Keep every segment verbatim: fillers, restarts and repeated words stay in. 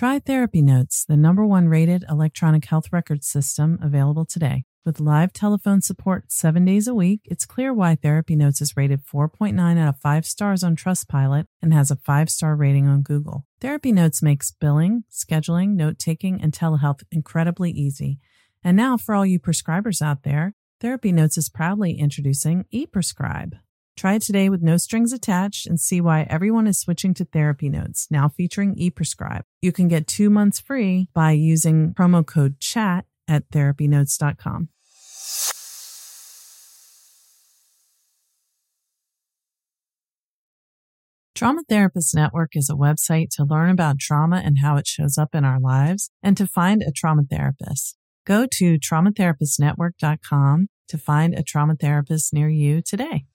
Try Therapy Notes, the number one rated electronic health record system available today. With live telephone support seven days a week, it's clear why Therapy Notes is rated four point nine out of five stars on Trustpilot and has a five-star rating on Google. Therapy Notes makes billing, scheduling, note-taking, and telehealth incredibly easy. And now, for all you prescribers out there, Therapy Notes is proudly introducing ePrescribe. Try it today with no strings attached and see why everyone is switching to Therapy Notes, now featuring ePrescribe. You can get two months free by using promo code CHAT at therapy notes dot com. Trauma Therapist Network is a website to learn about trauma and how it shows up in our lives and to find a trauma therapist. Go to trauma therapist network dot com to find a trauma therapist near you today.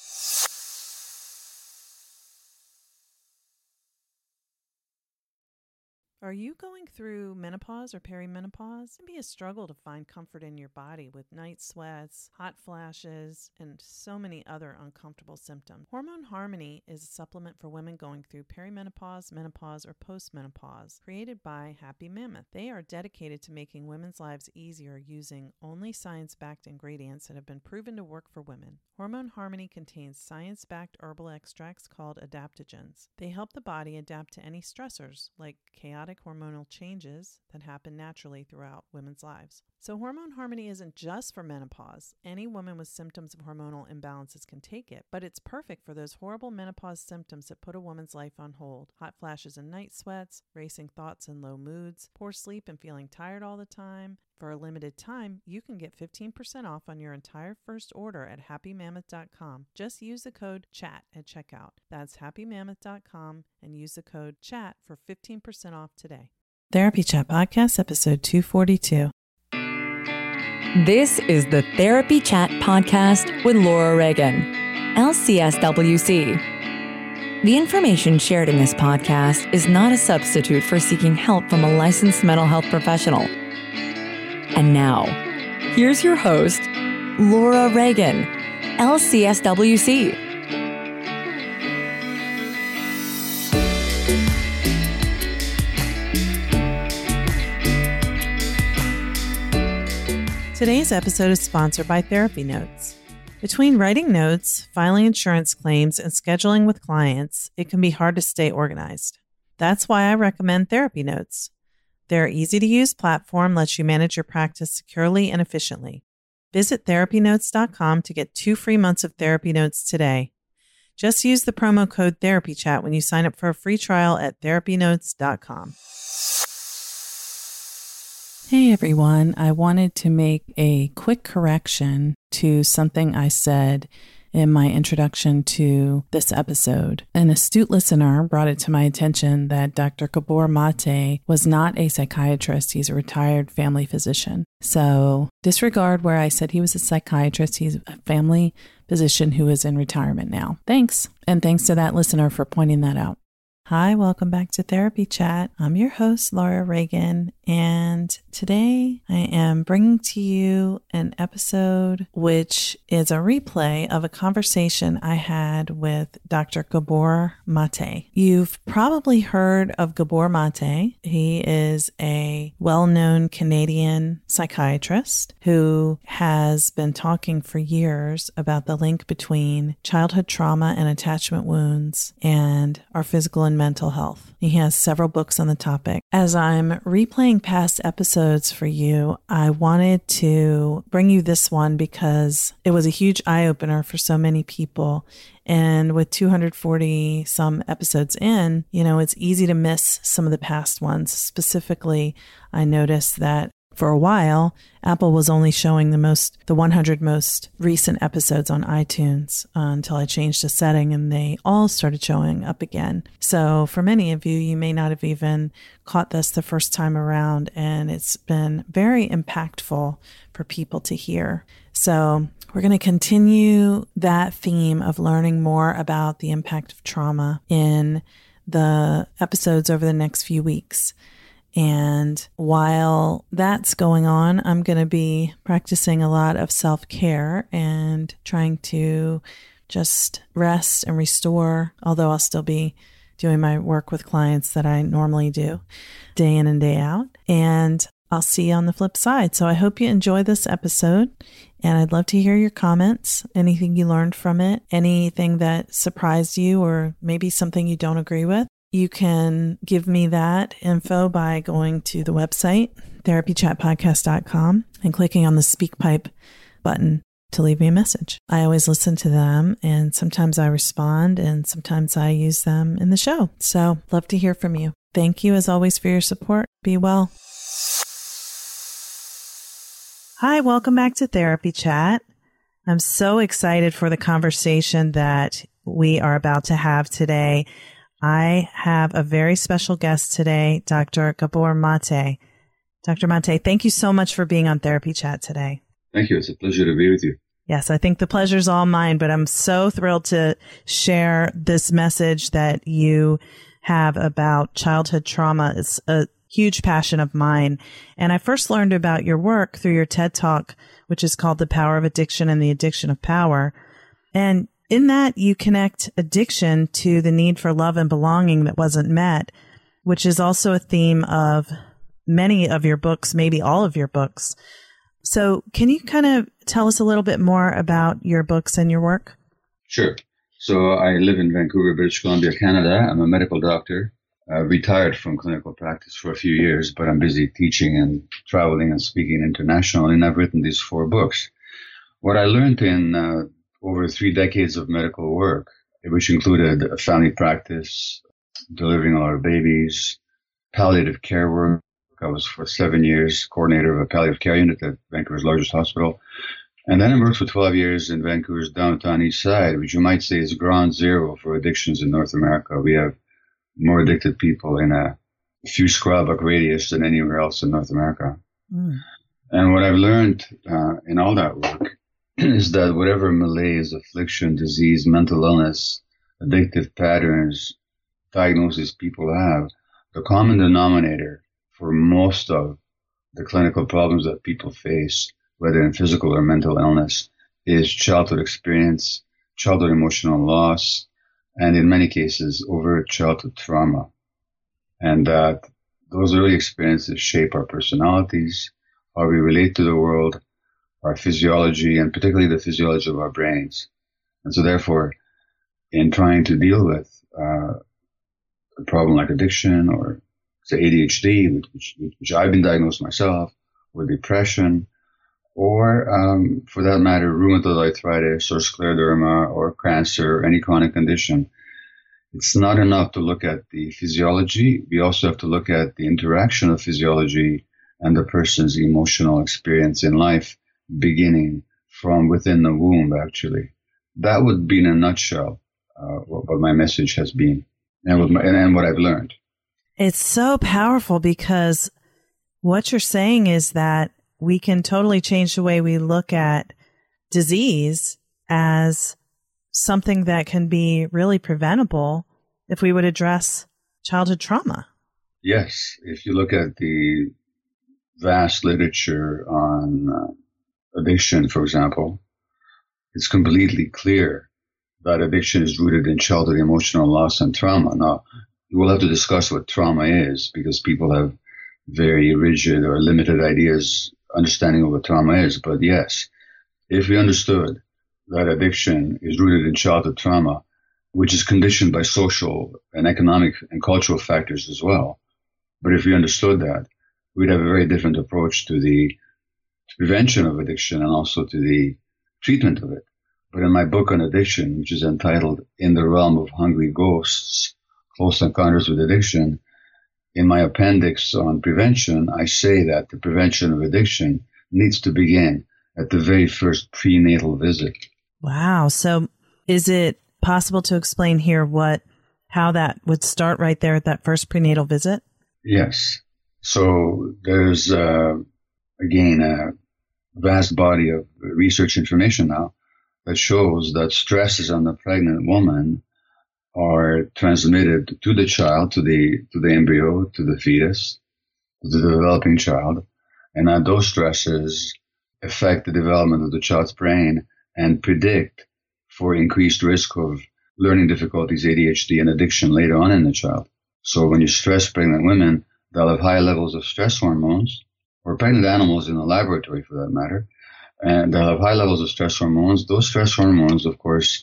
Are you going through menopause or perimenopause? It can be a struggle to find comfort in your body with night sweats, hot flashes, and so many other uncomfortable symptoms. Hormone Harmony is a supplement for women going through perimenopause, menopause, or postmenopause, created by Happy Mammoth. They are dedicated to making women's lives easier using only science-backed ingredients that have been proven to work for women. Hormone Harmony contains science-backed herbal extracts called adaptogens. They help the body adapt to any stressors, like chaotic hormonal changes that happen naturally throughout women's lives. So Hormone Harmony isn't just for menopause. Any woman with symptoms of hormonal imbalances can take it, but it's perfect for those horrible menopause symptoms that put a woman's life on hold. Hot flashes and night sweats, racing thoughts and low moods, poor sleep and feeling tired all the time. For a limited time, you can get fifteen percent off on your entire first order at happy mammoth dot com. Just use the code CHAT at checkout. That's happy mammoth dot com and use the code CHAT for fifteen percent off today. Therapy Chat Podcast, episode two forty-two. This is the Therapy Chat Podcast with Laura Reagan, L C S W C. The information shared in this podcast is not a substitute for seeking help from a licensed mental health professional. And now, here's your host, Laura Reagan, L C S W C. Today's episode is sponsored by Therapy Notes. Between writing notes, filing insurance claims, and scheduling with clients, it can be hard to stay organized. That's why I recommend Therapy Notes. Their easy-to-use platform lets you manage your practice securely and efficiently. Visit therapy notes dot com to get two free months of Therapy Notes today. Just use the promo code TherapyChat when you sign up for a free trial at therapy notes dot com. Hey everyone, I wanted to make a quick correction to something I said in my introduction to this episode. An astute listener brought it to my attention that Doctor Gabor Mate was not a psychiatrist. He's a retired family physician. So disregard where I said he was a psychiatrist. He's a family physician who is in retirement now. Thanks. And thanks to that listener for pointing that out. Hi, welcome back to Therapy Chat. I'm your host, Laura Reagan, and today I am bringing to you an episode which is a replay of a conversation I had with Doctor Gabor Mate. You've probably heard of Gabor Mate. He is a well-known Canadian psychiatrist who has been talking for years about the link between childhood trauma and attachment wounds and our physical and mental health. He has several books on the topic. As I'm replaying past episodes for you, I wanted to bring you this one because it was a huge eye-opener for so many people. And with two hundred forty some episodes in, you know, it's easy to miss some of the past ones. Specifically, I noticed that for a while, Apple was only showing the most, the one hundred most recent episodes on iTunes uh, until I changed the setting and they all started showing up again. So for many of you, you may not have even caught this the first time around, and it's been very impactful for people to hear. So we're going to continue that theme of learning more about the impact of trauma in the episodes over the next few weeks. And while that's going on, I'm going to be practicing a lot of self-care and trying to just rest and restore, although I'll still be doing my work with clients that I normally do day in and day out. And I'll see you on the flip side. So I hope you enjoy this episode, and I'd love to hear your comments, anything you learned from it, anything that surprised you, or maybe something you don't agree with. You can give me that info by going to the website, therapy chat podcast dot com, and clicking on the SpeakPipe button to leave me a message. I always listen to them, and sometimes I respond, and sometimes I use them in the show. So love to hear from you. Thank you, as always, for your support. Be well. Hi, welcome back to Therapy Chat. I'm so excited for the conversation that we are about to have today. I have a very special guest today, Doctor Gabor Mate. Doctor Mate, thank you so much for being on Therapy Chat today. Thank you. It's a pleasure to be with you. Yes, I think the pleasure's all mine, but I'm so thrilled to share this message that you have about childhood trauma. It's a huge passion of mine. And I first learned about your work through your TED Talk, which is called The Power of Addiction and the Addiction of Power. And in that, you connect addiction to the need for love and belonging that wasn't met, which is also a theme of many of your books, maybe all of your books. So can you kind of tell us a little bit more about your books and your work? Sure. So I live in Vancouver, British Columbia, Canada. I'm a medical doctor. I retired from clinical practice for a few years, but I'm busy teaching and traveling and speaking internationally, and I've written these four books. What I learned in uh, over three decades of medical work, which included a family practice, delivering a lot of babies, palliative care work. I was for seven years coordinator of a palliative care unit at Vancouver's largest hospital. And then I worked for twelve years in Vancouver's downtown east side, which you might say is ground zero for addictions in North America. We have more addicted people in a few square block radius than anywhere else in North America. Mm. And what I've learned uh, in all that work is that whatever malaise, affliction, disease, mental illness, addictive patterns, diagnoses people have, the common denominator for most of the clinical problems that people face, whether in physical or mental illness, is childhood experience, childhood emotional loss, and in many cases, overt childhood trauma. And that those early experiences shape our personalities, how we relate to the world, our physiology, and particularly the physiology of our brains. And so therefore, in trying to deal with uh, a problem like addiction or say A D H D, which, which I've been diagnosed myself, or depression, or um, for that matter, rheumatoid arthritis or scleroderma or cancer or any chronic condition, it's not enough to look at the physiology. We also have to look at the interaction of physiology and the person's emotional experience in life, beginning from within the womb, actually. That would be in a nutshell uh, what, what my message has been and what, my, and, and what I've learned. It's so powerful because what you're saying is that we can totally change the way we look at disease as something that can be really preventable if we would address childhood trauma. Yes. If you look at the vast literature on uh, addiction, for example, it's completely clear that addiction is rooted in childhood emotional loss and trauma. Now, we'll have to discuss what trauma is because people have very rigid or limited ideas, understanding of what trauma is. But yes, if we understood that addiction is rooted in childhood trauma, which is conditioned by social and economic and cultural factors as well. But if we understood that, we'd have a very different approach to the to prevention of addiction and also to the treatment of it. But in my book on addiction, which is entitled In the Realm of Hungry Ghosts, Close Encounters with Addiction, in my appendix on prevention, I say that the prevention of addiction needs to begin at the very first prenatal visit. Wow. So is it possible to explain here what, how that would start right there at that first prenatal visit? Yes. So there's, uh, again, a vast body of research information now that shows that stresses on the pregnant woman are transmitted to the child, to the, to the embryo, to the fetus, to the developing child, and that those stresses affect the development of the child's brain and predict for increased risk of learning difficulties, A D H D, and addiction later on in the child. So when you stress pregnant women, they'll have high levels of stress hormones, or pregnant animals in the laboratory for that matter, and they'll have high levels of stress hormones. Those stress hormones, of course,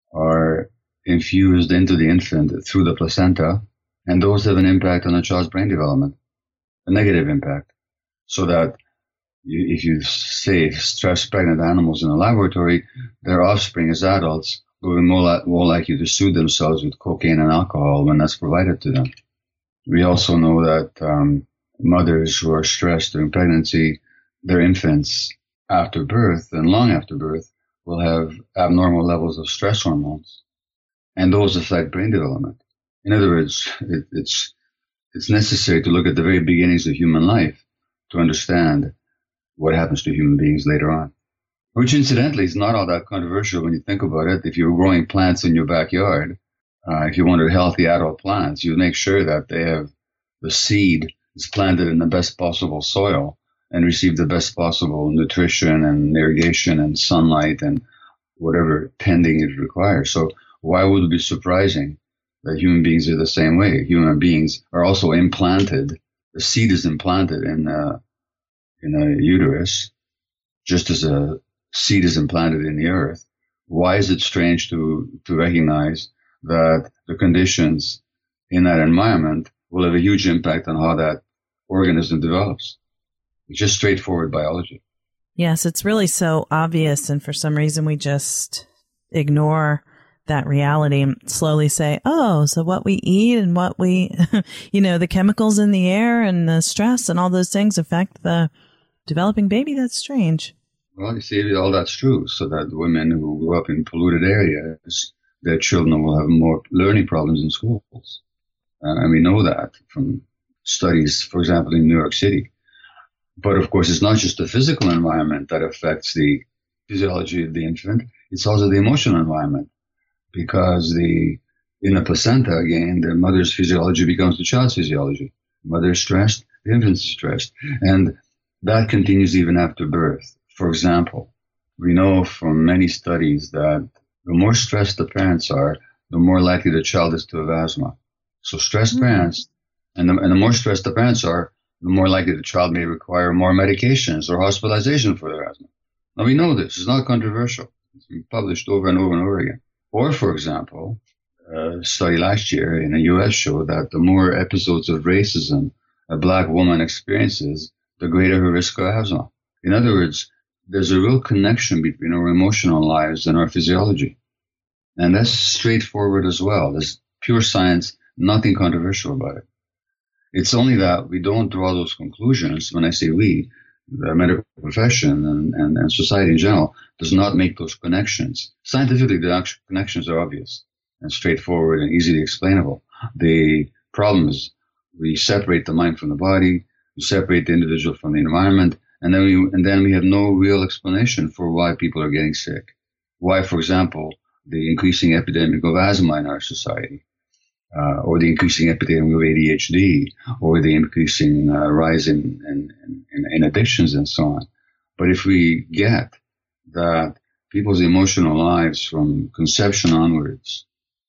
are infused into the infant through the placenta, and those have an impact on the child's brain development, a negative impact. So that you, if you say stress pregnant animals in a laboratory, their offspring as adults will be more, li- more likely to soothe themselves with cocaine and alcohol when that's provided to them. We also know that um, mothers who are stressed during pregnancy, their infants after birth and long after birth will have abnormal levels of stress hormones, and those affect brain development. In other words, it, it's it's necessary to look at the very beginnings of human life to understand what happens to human beings later on, which incidentally is not all that controversial when you think about it. If you're growing plants in your backyard, uh, if you wanted healthy adult plants, you make sure that they have the seed is planted in the best possible soil and receive the best possible nutrition and irrigation and sunlight and whatever tending it requires. So why would it be surprising that human beings are the same way? Human beings are also implanted. The seed is implanted in a, in a uterus, just as a seed is implanted in the earth. Why is it strange to, to recognize that the conditions in that environment will have a huge impact on how that organism develops? It's just straightforward biology. Yes, it's really so obvious, and for some reason we just ignore that reality and slowly say, oh, so what we eat and what we, you know, the chemicals in the air and the stress and all those things affect the developing baby. That's strange. Well, you see, all that's true. So that women who grow up in polluted areas, their children will have more learning problems in schools. Uh, and we know that from studies, for example, in New York City. But of course, it's not just the physical environment that affects the physiology of the infant. It's also the emotional environment, because the in the placenta, again, the mother's physiology becomes the child's physiology. The mother is stressed, the infant is stressed. And that continues even after birth. For example, we know from many studies that the more stressed the parents are, the more likely the child is to have asthma. So stressed mm-hmm. parents, and the, and the more stressed the parents are, the more likely the child may require more medications or hospitalization for their asthma. Now, we know this. It's not controversial. It's been published over and over and over again. Or, for example, a study last year in the U S showed that the more episodes of racism a black woman experiences, the greater her risk of asthma. In other words, there's a real connection between our emotional lives and our physiology. And that's straightforward as well. There's pure science, nothing controversial about it. It's only that we don't draw those conclusions. When I say we, the medical profession and, and, and society in general does not make those connections. Scientifically, the actual connections are obvious and straightforward and easily explainable. The problem is we separate the mind from the body, we separate the individual from the environment, and then we, and then we have no real explanation for why people are getting sick. Why, for example, the increasing epidemic of asthma in our society. Uh, or the increasing epidemic of A D H D, or the increasing uh, rise in, in, in, in addictions and so on. But if we get that people's emotional lives from conception onwards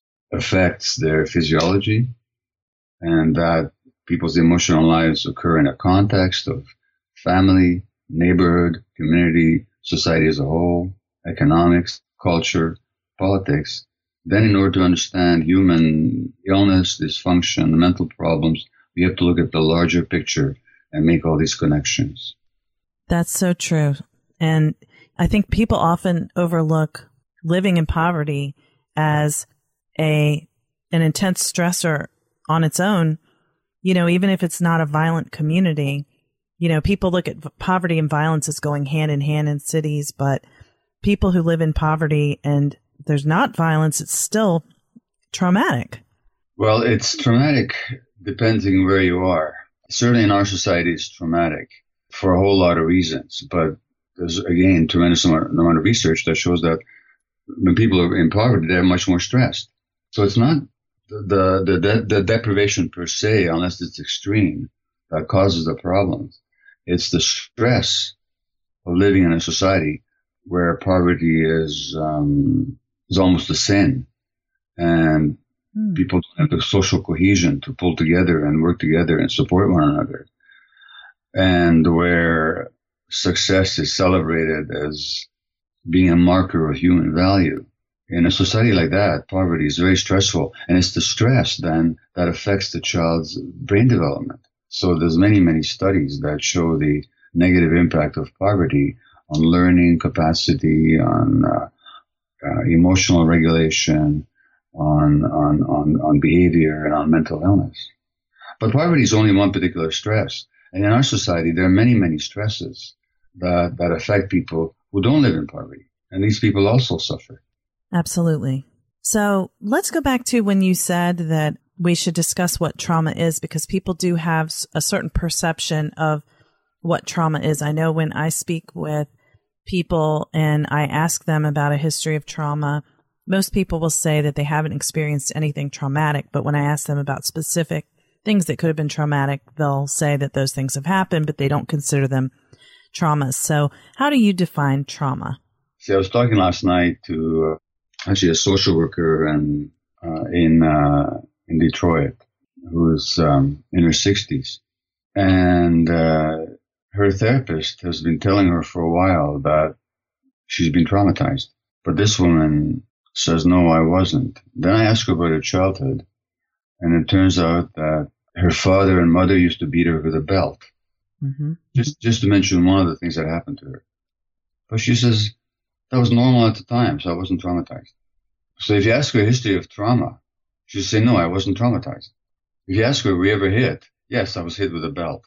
affects their physiology, and that people's emotional lives occur in a context of family, neighborhood, community, society as a whole, economics, culture, politics, then in order to understand human illness, dysfunction, mental problems, we have to look at the larger picture and make all these connections. That's so true. And I think people often overlook living in poverty as a an intense stressor on its own. You know, even if it's not a violent community, you know, people look at poverty and violence as going hand in hand in cities, but people who live in poverty and there's not violence, it's still traumatic. Well, it's traumatic depending where you are. Certainly in our society, it's traumatic for a whole lot of reasons. But there's, again, tremendous amount, amount of research that shows that when people are in poverty, they're much more stressed. So it's not the, the, the, the deprivation per se, unless it's extreme, that causes the problems. It's the stress of living in a society where poverty is um, is almost a sin, And Mm. people don't have the social cohesion to pull together and work together and support one another. And where success is celebrated as being a marker of human value. In a society like that, poverty is very stressful, and it's the stress then that affects the child's brain development. So there's many, many studies that show the negative impact of poverty on learning capacity, on uh, uh, emotional regulation, on, on, on, on behavior, and on mental illness. But poverty is only one particular stress. And in our society, there are many, many stresses that, that affect people who don't live in poverty. And these people also suffer. Absolutely. So let's go back to when you said that we should discuss what trauma is, because people do have a certain perception of what trauma is. I know when I speak with people and I ask them about a history of trauma, most people will say that they haven't experienced anything traumatic. But when I ask them about specific things that could have been traumatic, they'll say that those things have happened, but they don't consider them traumas. So how do you define trauma? See, I was talking last night to uh, actually a social worker and uh, in uh, in Detroit who's um, in her sixties, and uh, her therapist has been telling her for a while that she's been traumatized. But this woman says, "No, I wasn't." Then I ask her about her childhood, and it turns out that her father and mother used to beat her with a belt. Mm-hmm. Just just to mention one of the things that happened to her. But she says that was normal at the time, so I wasn't traumatized. So if you ask her a history of trauma, she'll say, "No, I wasn't traumatized." If you ask her, "Were you ever hit?" "Yes, I was hit with a belt."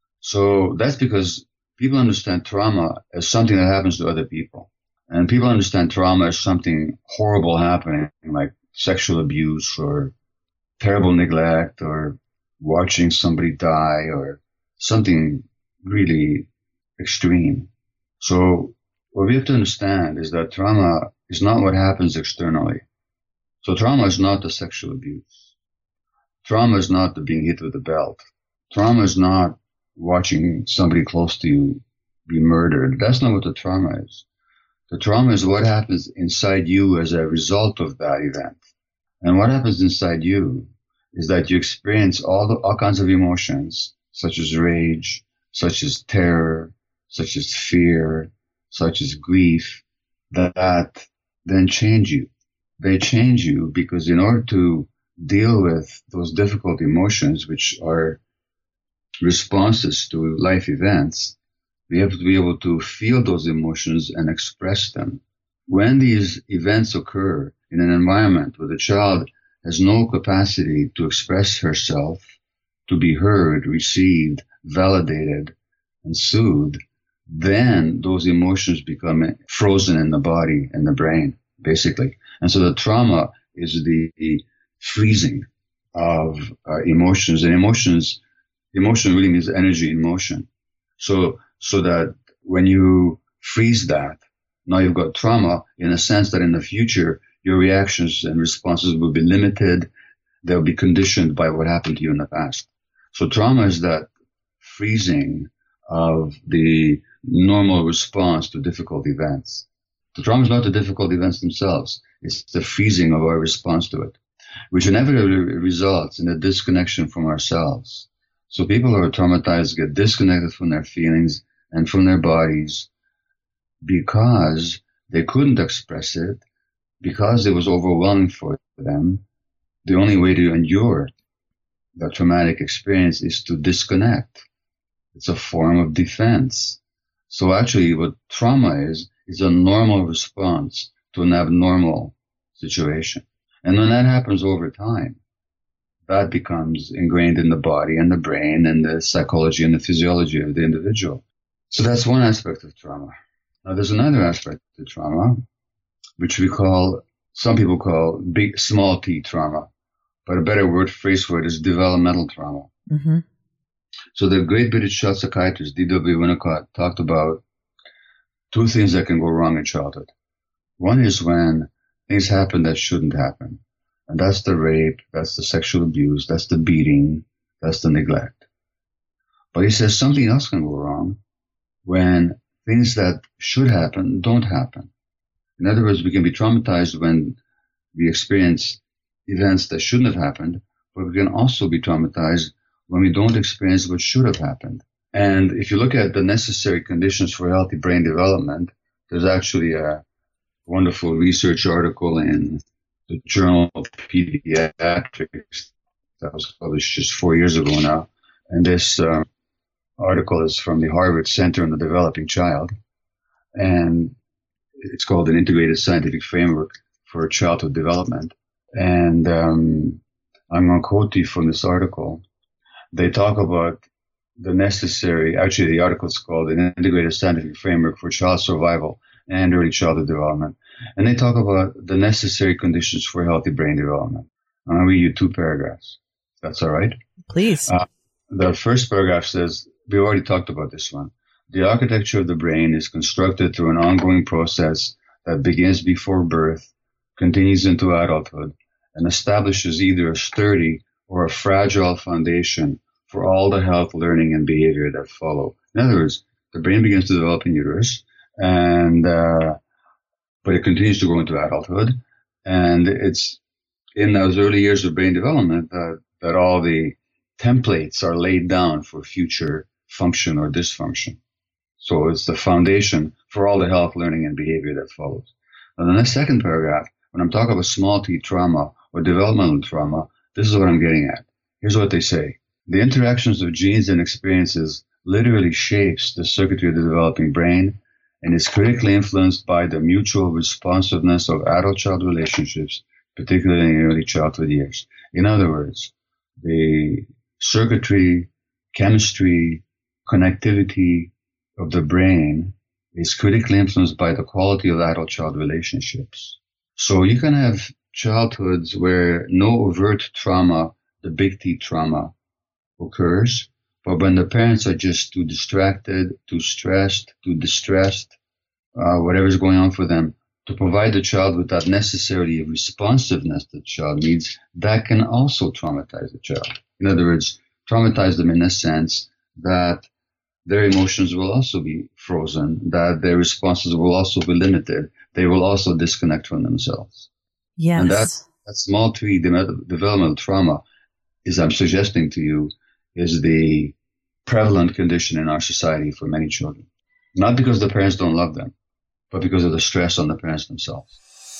So that's because people understand trauma as something that happens to other people. And people understand trauma as something horrible happening, like sexual abuse or terrible neglect or watching somebody die or something really extreme. So what we have to understand is that trauma is not what happens externally. So trauma is not the sexual abuse. Trauma is not the being hit with a belt. Trauma is not watching somebody close to you be murdered. That's not what the trauma is. The trauma is what happens inside you as a result of that event. And what happens inside you is that you experience all the, all kinds of emotions, such as rage, such as terror, such as fear, such as grief, that, that then change you. They change you because in order to deal with those difficult emotions, which are responses to life events, we have to be able to feel those emotions and express them. When these events occur in an environment where the child has no capacity to express herself, to be heard, received, validated, and soothed, then those emotions become frozen in the body and the brain, basically. And so the trauma is the, the freezing of uh, emotions. And emotions, emotion really means energy in motion. So, so that when you freeze that, now you've got trauma in a sense that in the future, your reactions and responses will be limited. They'll be conditioned by what happened to you in the past. So trauma is that freezing of the normal response to difficult events. The trauma is not the difficult events themselves. It's the freezing of our response to it, which inevitably results in a disconnection from ourselves. So people who are traumatized get disconnected from their feelings and from their bodies because they couldn't express it, because it was overwhelming for them. The only way to endure that traumatic experience is to disconnect. It's a form of defense. So actually what trauma is, is a normal response to an abnormal situation. And when that happens over time, that becomes ingrained in the body and the brain and the psychology and the physiology of the individual. So that's one aspect of trauma. Now there's another aspect of trauma, which we call, some people call big, small t trauma, but a better word, phrase for it is developmental trauma. Mm-hmm. So the great British child psychiatrist D W Winnicott talked about two things that can go wrong in childhood. One is when things happen that shouldn't happen. And that's the rape, that's the sexual abuse, that's the beating, that's the neglect. But he says something else can go wrong when things that should happen don't happen. In other words, we can be traumatized when we experience events that shouldn't have happened, but we can also be traumatized when we don't experience what should have happened. And if you look at the necessary conditions for healthy brain development, there's actually a wonderful research article in the Journal of Pediatrics that was published just four years ago now. And this uh, article is from the Harvard Center on the Developing Child. And it's called an Integrated Scientific Framework for Childhood Development. And um, I'm going to quote you from this article. They talk about the necessary, actually the article is called an Integrated Scientific Framework for Child Survival and Early Childhood Development. And they talk about the necessary conditions for healthy brain development. I'm going to read you two paragraphs. That's all right? Please. Uh, the first paragraph says, we already talked about this one. The architecture of the brain is constructed through an ongoing process that begins before birth, continues into adulthood, and establishes either a sturdy or a fragile foundation for all the health, learning, and behavior that follow. In other words, the brain begins to develop in uterus, and uh, but it continues to grow into adulthood, and it's in those early years of brain development that, that all the templates are laid down for future function or dysfunction. So it's the foundation for all the health, learning, and behavior that follows. And then the second paragraph, when I'm talking about small t trauma or developmental trauma, this is what I'm getting at. Here's what they say. The interactions of genes and experiences literally shapes the circuitry of the developing brain and is critically influenced by the mutual responsiveness of adult-child relationships, particularly in early childhood years. In other words, the circuitry, chemistry, connectivity of the brain is critically influenced by the quality of adult-child relationships. So you can have childhoods where no overt trauma, the big T trauma, occurs, but when the parents are just too distracted, too stressed, too distressed, uh, whatever's going on for them, to provide the child with that necessary responsiveness that the child needs, that can also traumatize the child. In other words, traumatize them in a sense that their emotions will also be frozen, that their responses will also be limited. They will also disconnect from themselves. Yes. And that, that small T developmental trauma is, I'm suggesting to you, is the prevalent condition in our society for many children. Not because the parents don't love them, but because of the stress on the parents themselves.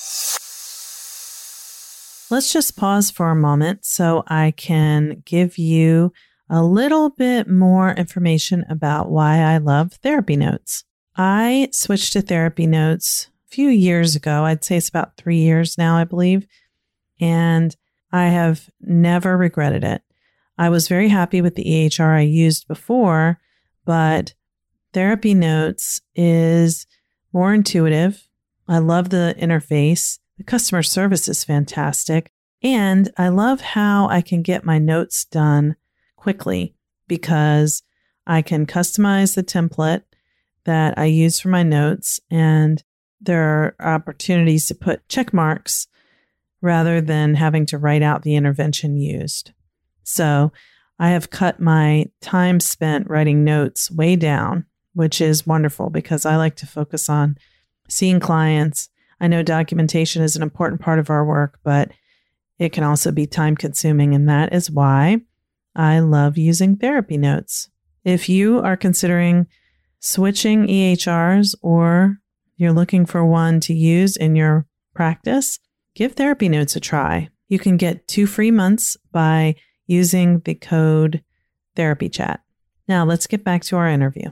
Let's just pause for a moment so I can give you a little bit more information about why I love Therapy Notes. I switched to Therapy Notes a few years ago. I'd say it's about three years now, I believe. And I have never regretted it. I was very happy with the E H R I used before, but Therapy Notes is more intuitive. I love the interface. The customer service is fantastic. And I love how I can get my notes done quickly because I can customize the template that I use for my notes, and there are opportunities to put check marks rather than having to write out the intervention used. So I have cut my time spent writing notes way down, which is wonderful because I like to focus on seeing clients. I know documentation is an important part of our work, but it can also be time consuming. And that is why I love using Therapy Notes. If you are considering switching E H Rs or you're looking for one to use in your practice, give Therapy Notes a try. You can get two free months by using the code TherapyChat. Now let's get back to our interview.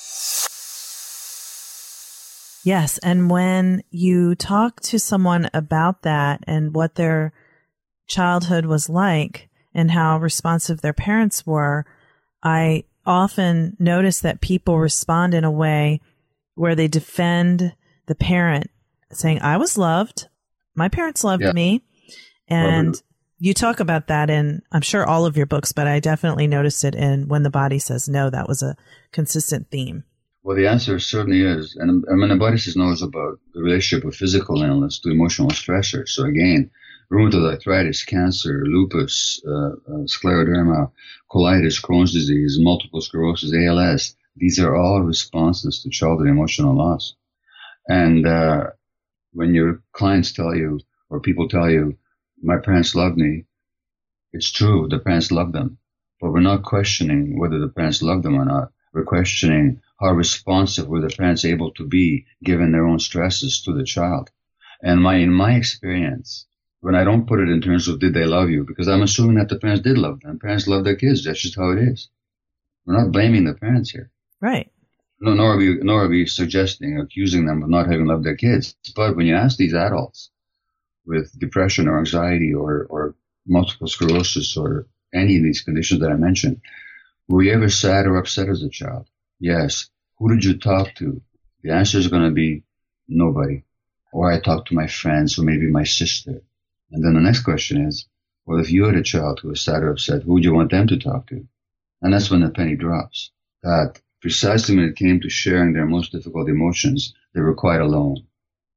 Yes, and when you talk to someone about that and what their childhood was like and how responsive their parents were, I often notice that people respond in a way where they defend the parent, saying, I was loved. My parents loved yeah. me. And Love you talk about that in, I'm sure, all of your books, but I definitely noticed it in When the Body Says No. That was a consistent theme. Well, the answer certainly is. And I mean, the body says no is about the relationship of physical illness to emotional stressors. So again, rheumatoid arthritis, cancer, lupus, uh, uh, scleroderma, colitis, Crohn's disease, multiple sclerosis, A L S. These are all responses to childhood emotional loss. And uh, when your clients tell you, or people tell you, my parents loved me. It's true, the parents loved them. But we're not questioning whether the parents loved them or not. We're questioning how responsive were the parents able to be given their own stresses to the child. And my, in my experience, when I don't put it in terms of did they love you, because I'm assuming that the parents did love them. Parents love their kids. That's just how it is. We're not blaming the parents here. Right. No, nor are we, nor are we suggesting, accusing them of not having loved their kids. But when you ask these adults with depression or anxiety or, or multiple sclerosis or any of these conditions that I mentioned, were you ever sad or upset as a child? Yes. Who did you talk to? The answer is going to be nobody. Or I talked to my friends or maybe my sister. And then the next question is, well, if you had a child who was sad or upset, who would you want them to talk to? And that's when the penny drops. That precisely when it came to sharing their most difficult emotions, they were quite alone.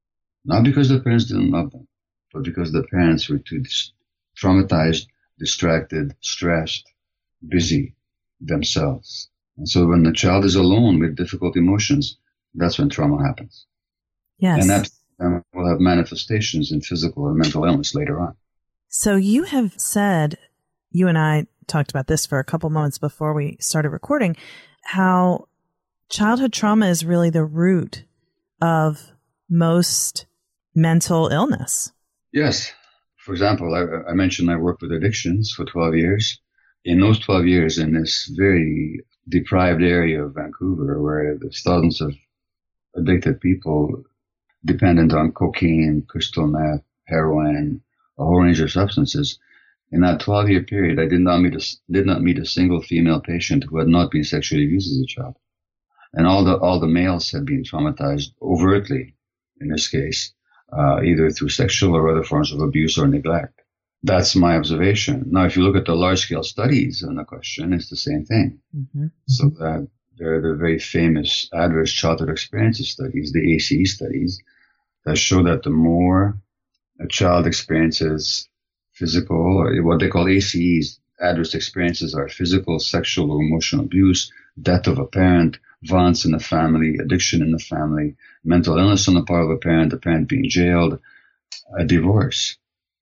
Not because the parents didn't love them, but because the parents were too dis- traumatized, distracted, stressed, busy themselves. And so when the child is alone with difficult emotions, that's when trauma happens. Yes. And that um, will have manifestations in physical or mental illness later on. So you have said, you and I talked about this for a couple moments before we started recording, how childhood trauma is really the root of most mental illness. Yes. For example, I, I mentioned I worked with addictions for twelve years. In those twelve years, in this very deprived area of Vancouver, where there's thousands of addicted people dependent on cocaine, crystal meth, heroin, a whole range of substances, in that twelve-year period, I did not meet a, did not meet a single female patient who had not been sexually abused as a child. And all the all the males had been traumatized overtly, in this case, uh, either through sexual or other forms of abuse or neglect. That's my observation. Now, if you look at the large-scale studies on the question, it's the same thing. Mm-hmm. So that there are the very famous adverse childhood experiences studies, the A C E studies, that show that the more a child experiences physical, or what they call A C Es, adverse experiences are physical, sexual, or emotional abuse, death of a parent, violence in the family, addiction in the family, mental illness on the part of a parent, the parent being jailed, a divorce,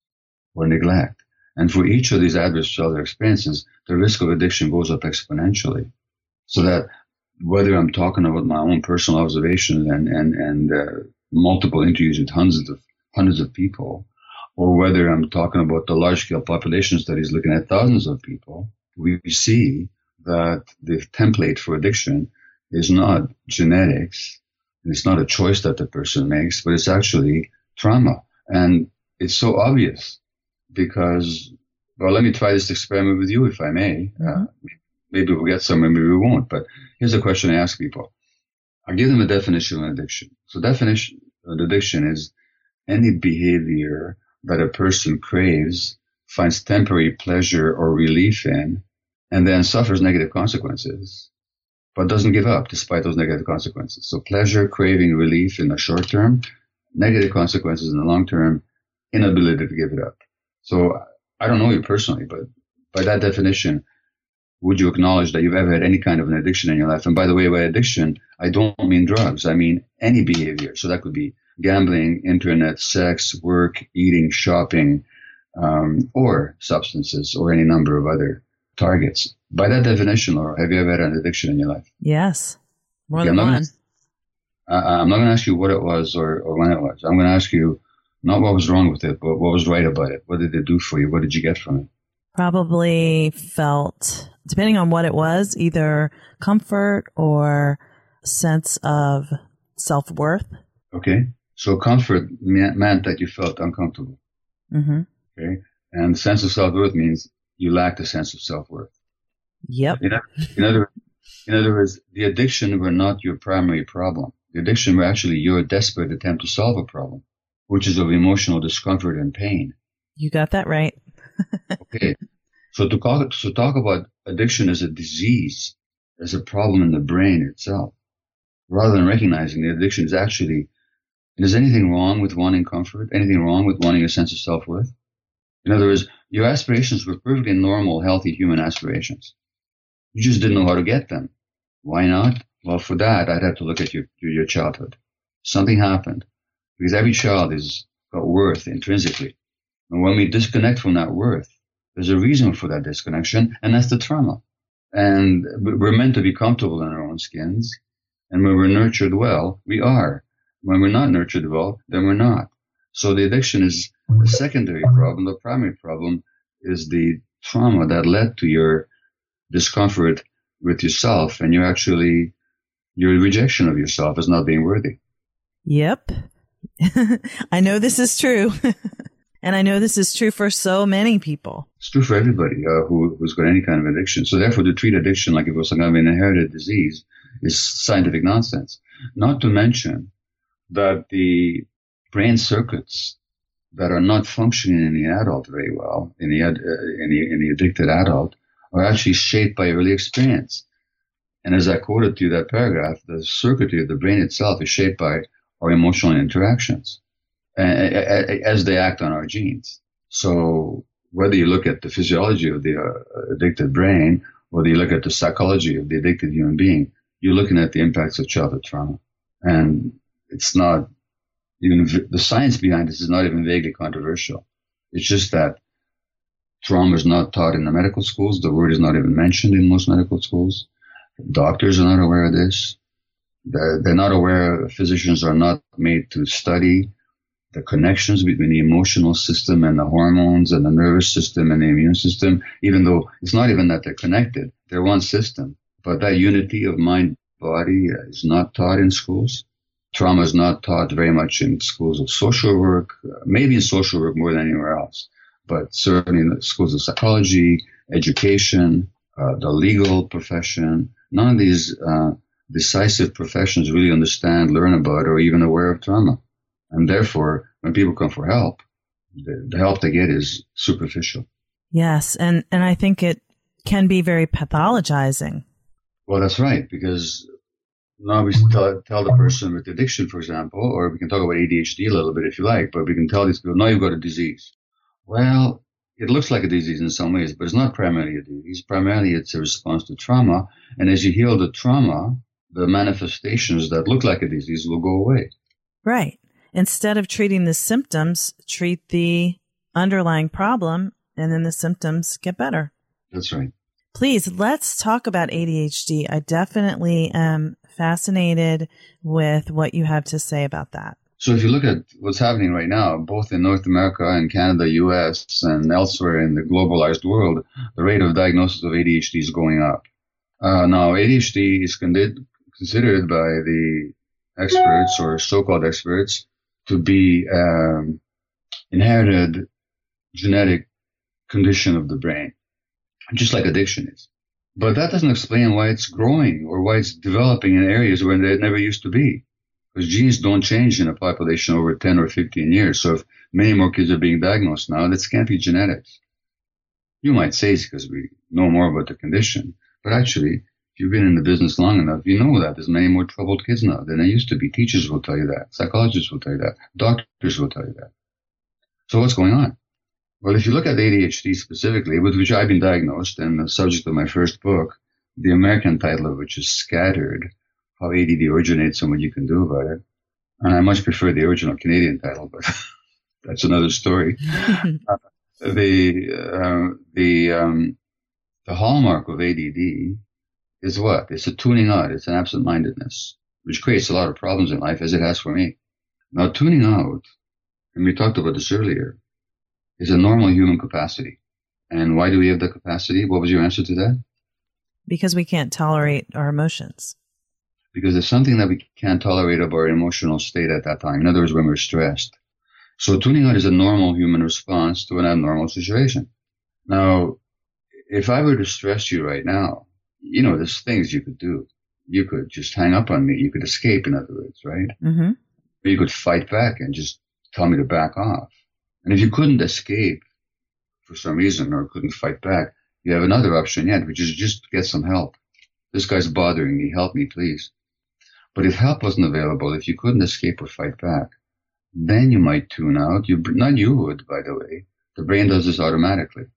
or neglect. And for each of these adverse childhood experiences, the risk of addiction goes up exponentially. So that whether I'm talking about my own personal observation and, and, and uh, multiple interviews with hundreds of, hundreds of people, or whether I'm talking about the large-scale population studies looking at thousands of people, we see that the template for addiction is not genetics, and it's not a choice that the person makes, but it's actually trauma. And it's so obvious because, well, let me try this experiment with you, if I may. Mm-hmm. Uh, maybe we'll get somewhere, maybe we won't. But here's a question I ask people. I give them a definition of an addiction. So definition of addiction is any behavior that a person craves, finds temporary pleasure or relief in, and then suffers negative consequences, but doesn't give up despite those negative consequences. So pleasure, craving, relief in the short term, negative consequences in the long term, inability to give it up. So I don't know you personally, but by that definition, would you acknowledge that you've ever had any kind of an addiction in your life? And by the way, by addiction, I don't mean drugs. I mean any behavior. So that could be gambling, internet, sex, work, eating, shopping, um, or substances, or any number of other targets. By that definition, Laura, have you ever had an addiction in your life? Yes, more okay, than I'm one. Gonna, uh, I'm not going to ask you what it was or, or when it was. I'm going to ask you not what was wrong with it, but what was right about it. What did it do for you? What did you get from it? Probably felt, depending on what it was, either comfort or sense of self-worth. Okay. So comfort meant that you felt uncomfortable. Mm-hmm. Okay. And sense of self-worth means you lacked a sense of self-worth. Yep. In, in, other, in other words, the addiction were not your primary problem. The addiction were actually your desperate attempt to solve a problem, which is of emotional discomfort and pain. You got that right. Okay. So to talk, so talk about addiction as a disease, as a problem in the brain itself, rather than recognizing the addiction is actually, is anything wrong with wanting comfort? Anything wrong with wanting a sense of self-worth? In other words, your aspirations were perfectly normal, healthy human aspirations. You just didn't know how to get them. Why not? Well, for that, I'd have to look at your, your, your childhood. Something happened. Because every child is got worth intrinsically. And when we disconnect from that worth, there's a reason for that disconnection, and that's the trauma. And we're meant to be comfortable in our own skins. And when we're nurtured well, we are. When we're not nurtured well, then we're not. So the addiction is a secondary problem. The primary problem is the trauma that led to your discomfort with yourself, and you're actually, your rejection of yourself as not being worthy. Yep. I know this is true. And I know this is true for so many people. It's true for everybody uh, who, who's got any kind of addiction. So therefore, to treat addiction like it was some kind of an inherited disease is scientific nonsense. Not to mention that the brain circuits that are not functioning in the adult very well, in the, uh, in the, in the addicted adult, are actually shaped by early experience. And as I quoted to you that paragraph, the circuitry of the brain itself is shaped by our emotional interactions as they act on our genes. So whether you look at the physiology of the uh, addicted brain, whether you look at the psychology of the addicted human being, you're looking at the impacts of childhood trauma. And it's not even, the science behind this is not even vaguely controversial. It's just that trauma is not taught in the medical schools. The word is not even mentioned in most medical schools. Doctors are not aware of this. They're, they're not aware, physicians are not made to study the connections between the emotional system and the hormones and the nervous system and the immune system, even though it's not even that they're connected. They're one system. But that unity of mind, body is not taught in schools. Trauma is not taught very much in schools of social work, maybe in social work more than anywhere else, but certainly in the schools of psychology, education, uh, the legal profession. None of these uh, decisive professions really understand, learn about, or even aware of trauma. And therefore, when people come for help, the, the help they get is superficial. Yes, and, and I think it can be very pathologizing. Well, that's right, because now we tell, tell the person with addiction, for example, or we can talk about A D H D a little bit if you like, but we can tell these people, now you've got a disease. Well, it looks like a disease in some ways, but it's not primarily a disease. Primarily, it's a response to trauma. And as you heal the trauma, the manifestations that look like a disease will go away. Right. Instead of treating the symptoms, treat the underlying problem, and then the symptoms get better. That's right. Please, let's talk about A D H D. I definitely am fascinated with what you have to say about that. So if you look at what's happening right now, both in North America and Canada, U S, and elsewhere in the globalized world, the rate of diagnosis of A D H D is going up. Uh, now, A D H D is con- considered by the experts or so-called experts to be um, inherited genetic condition of the brain, just like addiction is. But that doesn't explain why it's growing or why it's developing in areas where it never used to be. Because genes don't change in a population over ten or fifteen years. So if many more kids are being diagnosed now, this can't be genetics. You might say it's because we know more about the condition. But actually, if you've been in the business long enough, you know that there's many more troubled kids now than there used to be. Teachers will tell you that. Psychologists will tell you that. Doctors will tell you that. So what's going on? Well, if you look at A D H D specifically, with which I've been diagnosed, and the subject of my first book, the American title of which is Scattered, How A D D Originates and What You Can Do About It. And I much prefer the original Canadian title, but that's another story. uh, the uh, the um, the hallmark of A D D is what? It's a tuning out. It's an absent-mindedness, which creates a lot of problems in life, as it has for me. Now, tuning out, and we talked about this earlier, is a normal human capacity. And why do we have that capacity? What was your answer to that? Because we can't tolerate our emotions. Because there's something that we can't tolerate about our emotional state at that time. In other words, when we're stressed. So tuning out is a normal human response to an abnormal situation. Now, if I were to stress you right now, you know, there's things you could do. You could just hang up on me. You could escape, in other words, right? Mm-hmm. Or you could fight back and just tell me to back off. And if you couldn't escape for some reason or couldn't fight back, you have another option yet, which is just get some help. This guy's bothering me. Help me, please. But if help wasn't available, if you couldn't escape or fight back, then you might tune out. You, not you would, by the way. The brain does this automatically.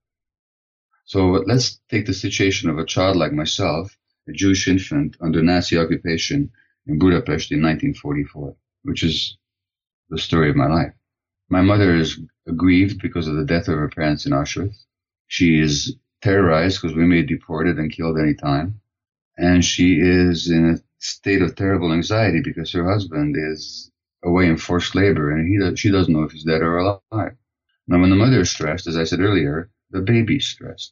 So let's take the situation of a child like myself, a Jewish infant under Nazi occupation in Budapest in nineteen forty-four, which is the story of my life. My mother is aggrieved because of the death of her parents in Auschwitz. She is terrorized because we may be deported and killed any time. And she is in a state of terrible anxiety because her husband is away in forced labor and he does, she doesn't know if he's dead or alive. Now, when the mother is stressed, as I said earlier, the baby's stressed.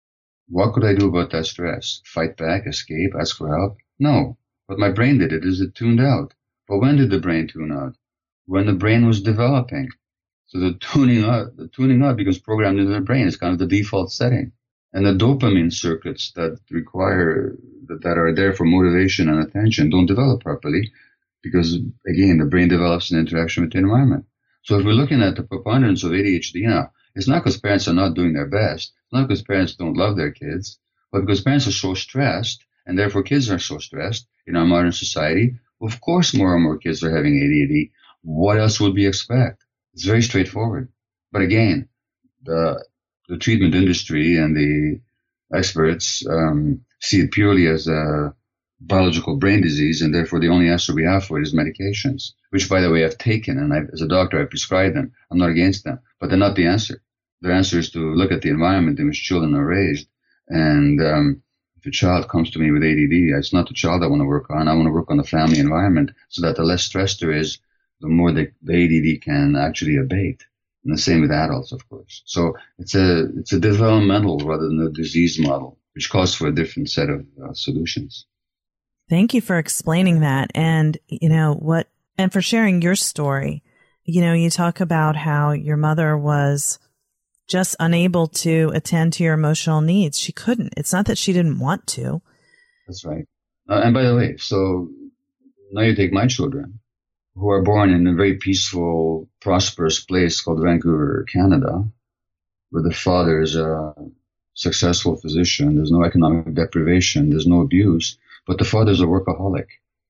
What could I do about that stress? Fight back, escape, ask for help? No. What my brain did it is it tuned out. But when did the brain tune out? When the brain was developing. So the tuning out, the tuning out becomes programmed into the brain. It's kind of the default setting. And the dopamine circuits that require, that, that are there for motivation and attention don't develop properly because, again, the brain develops in interaction with the environment. So if we're looking at the preponderance of A D H D now, it's not because parents are not doing their best. It's not because parents don't love their kids, but because parents are so stressed, and therefore kids are so stressed in our modern society. Of course, more and more kids are having A D H D. What else would we expect? It's very straightforward. But again, the the treatment industry and the experts um, see it purely as a biological brain disease, and therefore the only answer we have for it is medications, which, by the way, I've taken, and I, as a doctor, I prescribe them. I'm not against them, but they're not the answer. The answer is to look at the environment in which children are raised. And um, if a child comes to me with A D D, it's not the child I want to work on. I want to work on the family environment so that the less stress there is, the more the, the A D D can actually abate. And the same with adults, of course. So it's a it's a developmental rather than a disease model, which calls for a different set of uh, solutions. Thank you for explaining that. And, you know, what, and for sharing your story. You know, you talk about how your mother was just unable to attend to your emotional needs. She couldn't. It's not that she didn't want to. That's right. Uh, and by the way, so now you take my children, who are born in a very peaceful, prosperous place called Vancouver, Canada, where the father is a successful physician. There's no economic deprivation. There's no abuse. But the father's a workaholic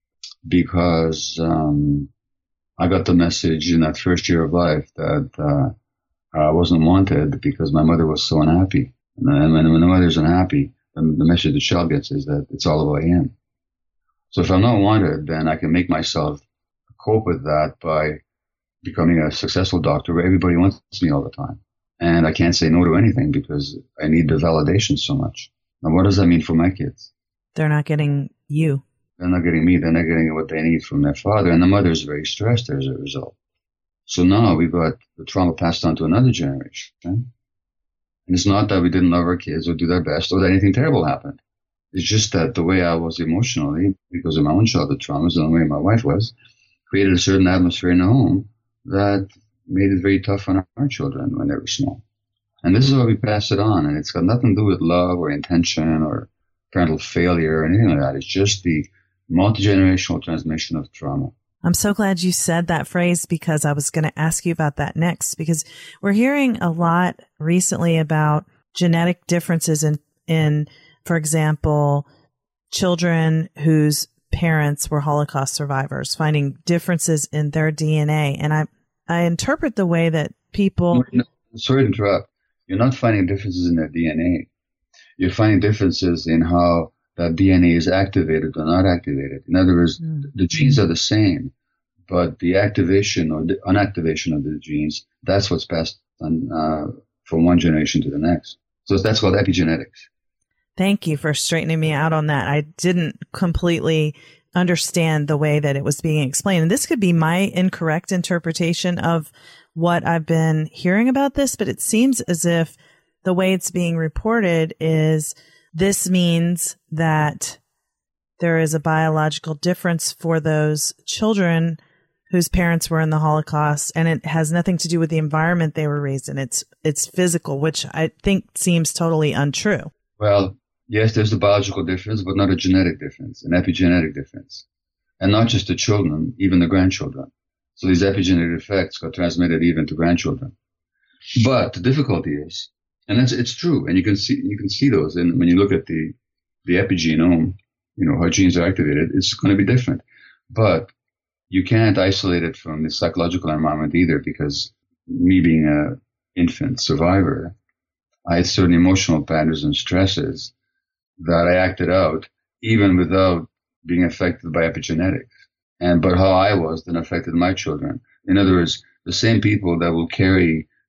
because um, I got the message in that first year of life that uh, I wasn't wanted because my mother was so unhappy. And when, when the mother's unhappy, then the message the child gets is that it's all about him. So if I'm not wanted, then I can make myself cope with that by becoming a successful doctor where everybody wants me all the time. And I can't say no to anything because I need the validation so much. Now, what does that mean for my kids? They're not getting you. They're not getting me. They're not getting what they need from their father. And the mother's very stressed as a result. So now we've got the trauma passed on to another generation. And it's not that we didn't love our kids or do their best or that anything terrible happened. It's just that the way I was emotionally, because of my own childhood traumas and the way my wife was, created a certain atmosphere in the home that made it very tough on our children when they were small. And this is how we pass it on. And it's got nothing to do with love or intention or parental failure or anything like that. It's just the multi-generational transmission of trauma. I'm so glad you said that phrase because I was going to ask you about that next, because we're hearing a lot recently about genetic differences in, in, for example, children whose parents were Holocaust survivors, finding differences in their D N A. And I, I interpret the way that people... No, sorry to interrupt. You're not finding differences in their D N A. You're finding differences in how that D N A is activated or not activated. In other words, mm. the genes are the same, but the activation or the unactivation of the genes, that's what's passed on uh, from one generation to the next. So that's called epigenetics. Thank you for straightening me out on that. I didn't completely understand the way that it was being explained. And this could be my incorrect interpretation of what I've been hearing about this, but it seems as if the way it's being reported is this means that there is a biological difference for those children whose parents were in the Holocaust, and it has nothing to do with the environment they were raised in. It's, it's physical, which I think seems totally untrue. Well, yes, there's a biological difference, but not a genetic difference, an epigenetic difference. And not just the children, even the grandchildren. So these epigenetic effects got transmitted even to grandchildren. But the difficulty is, and it's, it's true, and you can see, you can see those, and when you look at the, the epigenome, you know, how genes are activated, it's going to be different. But you can't isolate it from the psychological environment either, because me being an infant survivor, I had certain emotional patterns and stresses that I acted out even without being affected by epigenetics. And but how I was then affected my children. In other words, the same people that will carry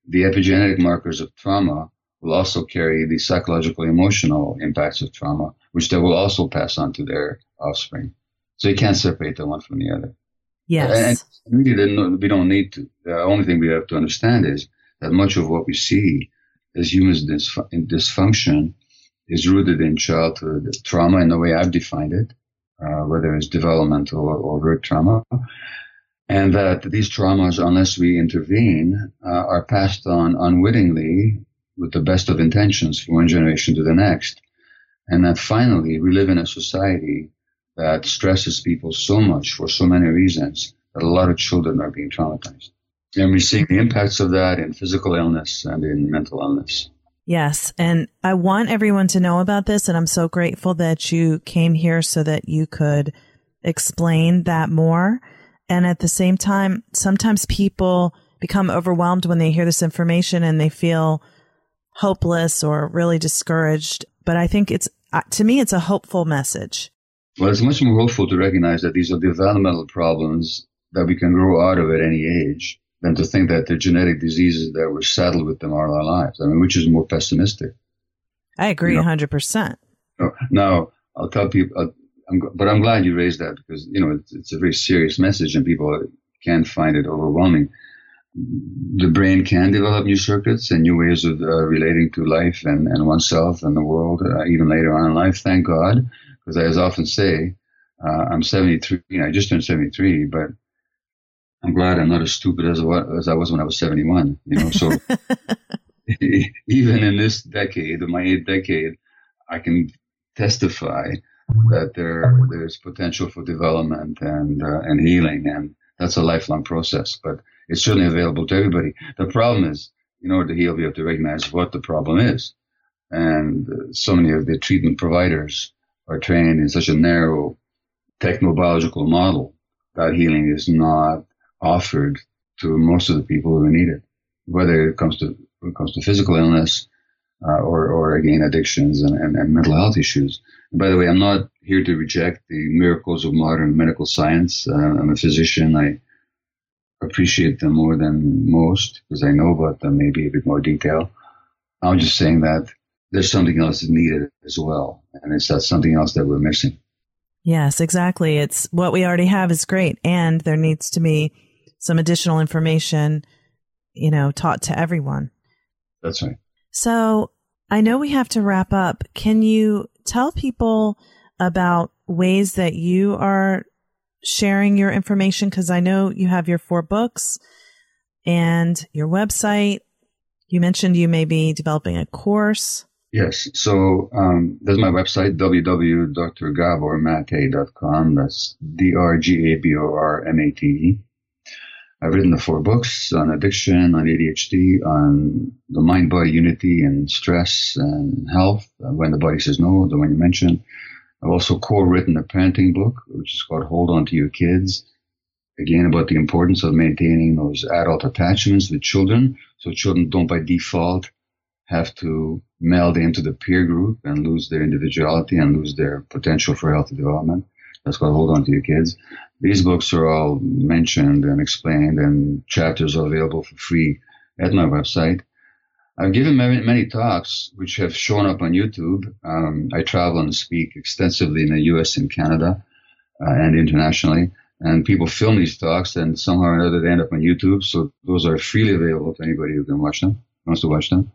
the epigenetic markers of trauma will also carry the psychological, emotional impacts of trauma, which they will also pass on to their offspring. So you can't separate the one from the other. Yes. And really, we don't need to. The only thing we have to understand is that much of what we see as humans in dysfunction is rooted in childhood trauma in the way I've defined it, uh, whether it's developmental or overt trauma. And that these traumas, unless we intervene, uh, are passed on unwittingly with the best of intentions from one generation to the next. And that finally, we live in a society that stresses people so much for so many reasons that a lot of children are being traumatized. And we're seeing the impacts of that in physical illness and in mental illness. Yes. And I want everyone to know about this. And I'm so grateful that you came here so that you could explain that more. And at the same time, sometimes people become overwhelmed when they hear this information and they feel hopeless or really discouraged. But I think it's, to me, it's a hopeful message. Well, it's much more hopeful to recognize that these are developmental problems that we can grow out of at any age than to think that they're genetic diseases that we're saddled with them all our lives. I mean, which is more pessimistic. I agree you know? one hundred percent. Now, I'll tell people, uh, I'm, but I'm glad you raised that because, you know, it's, it's a very serious message and people can find it overwhelming. The brain can develop new circuits and new ways of uh, relating to life and, and oneself and the world, uh, even later on in life, thank God. Because as I often say, uh, I'm seventy-three, you know, I just turned seventy-three, but I'm glad I'm not as stupid as, as I was when I was seventy-one, you know, so even in this decade, my eighth decade, I can testify that there there's potential for development and uh, and healing, and that's a lifelong process, but it's certainly available to everybody. The problem is, in order to heal, we have to recognize what the problem is, and uh, so many of the treatment providers are trained in such a narrow technobiological model that healing is not offered to most of the people who need it, whether it comes to when it comes to physical illness uh, or, or again, addictions and, and, and mental health issues. And by the way, I'm not here to reject the miracles of modern medical science. Uh, I'm a physician. I appreciate them more than most because I know about them maybe a bit more detail. I'm just saying that there's something else needed as well, and it's that something else that we're missing. Yes, exactly. It's what we already have is great, and there needs to be some additional information, you know, taught to everyone. That's right. So I know we have to wrap up. Can you tell people about ways that you are sharing your information? Because I know you have your four books and your website. You mentioned you may be developing a course. Yes. So um, there's my website, w w w dot d r gabor mate dot com. That's D R G A B O R M A T E. I've written the four books on addiction, on A D H D, on the mind-body unity and stress and health, when the body says no, the one you mentioned. I've also co-written a parenting book, which is called Hold On to Your Kids, again, about the importance of maintaining those adult attachments with children, so children don't by default have to meld into the peer group and lose their individuality and lose their potential for healthy development. That's called Hold On to Your Kids. These books are all mentioned and explained, and chapters are available for free at my website. I've given many, many talks which have shown up on YouTube. Um, I travel and speak extensively in the U S and Canada uh, and internationally, and people film these talks, and somehow or another they end up on YouTube. So those are freely available to anybody who can watch them, wants to watch them.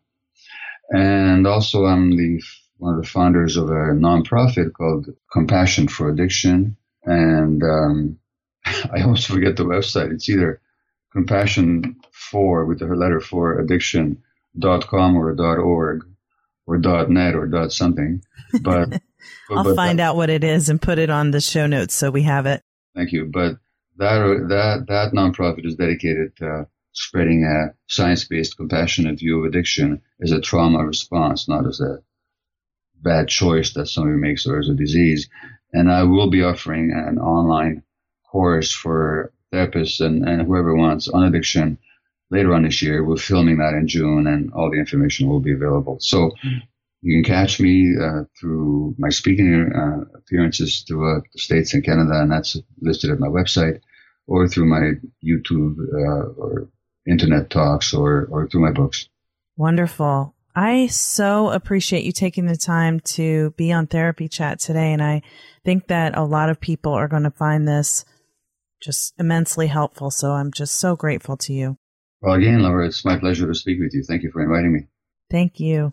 And also, I'm the one of the founders of a nonprofit called Compassion for Addiction. And um, I always forget the website. It's either Compassion for, with the letter for, addiction dot com or dot org or dot net or dot something. But, but I'll but find that, out what it is and put it on the show notes so we have it. Thank you. But that that that nonprofit is dedicated to spreading a science-based, compassionate view of addiction as a trauma response, not as a bad choice that somebody makes or as a disease. And I will be offering an online course for therapists and, and whoever wants on addiction later on this year. We're filming that in June, and all the information will be available. So you can catch me uh, through my speaking uh, appearances throughout the States and Canada, and that's listed at my website, or through my YouTube uh, or internet talks or, or through my books. Wonderful. I so appreciate you taking the time to be on Therapy Chat today. And I think that a lot of people are going to find this just immensely helpful. So I'm just so grateful to you. Well, again, Laura, it's my pleasure to speak with you. Thank you for inviting me. Thank you.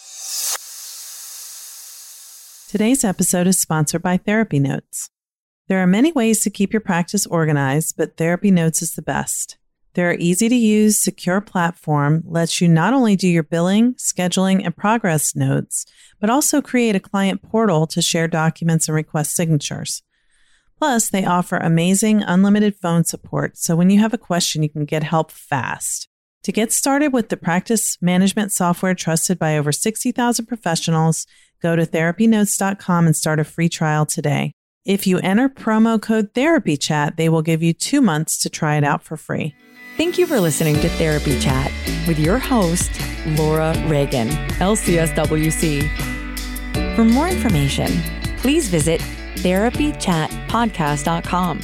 Today's episode is sponsored by Therapy Notes. There are many ways to keep your practice organized, but Therapy Notes is the best. Their easy-to-use, secure platform lets you not only do your billing, scheduling, and progress notes, but also create a client portal to share documents and request signatures. Plus, they offer amazing unlimited phone support, so when you have a question, you can get help fast. To get started with the practice management software trusted by over sixty thousand professionals, go to therapy notes dot com and start a free trial today. If you enter promo code TherapyChat, they will give you two months to try it out for free. Thank you for listening to Therapy Chat with your host, Laura Reagan, L C S W C. For more information, please visit therapy chat podcast dot com.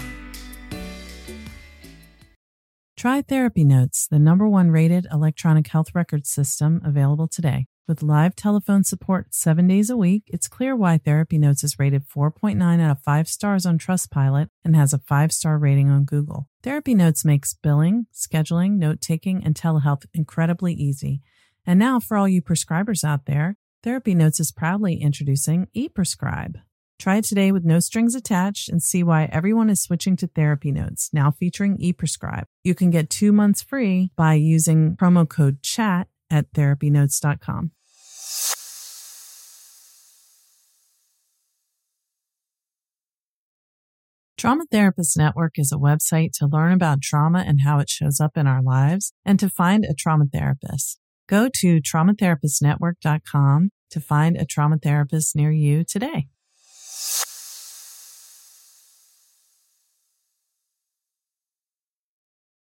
Try Therapy Notes, the number one rated electronic health record system available today. With live telephone support seven days a week, it's clear why Therapy Notes is rated four point nine out of five stars on Trustpilot and has a five-star rating on Google. Therapy Notes makes billing, scheduling, note-taking, and telehealth incredibly easy. And now, for all you prescribers out there, Therapy Notes is proudly introducing ePrescribe. Try it today with no strings attached and see why everyone is switching to Therapy Notes, now featuring ePrescribe. You can get two months free by using promo code CHAT at therapy notes dot com. Trauma Therapist Network is a website to learn about trauma and how it shows up in our lives and to find a trauma therapist. Go to trauma therapist network dot com to find a trauma therapist near you today.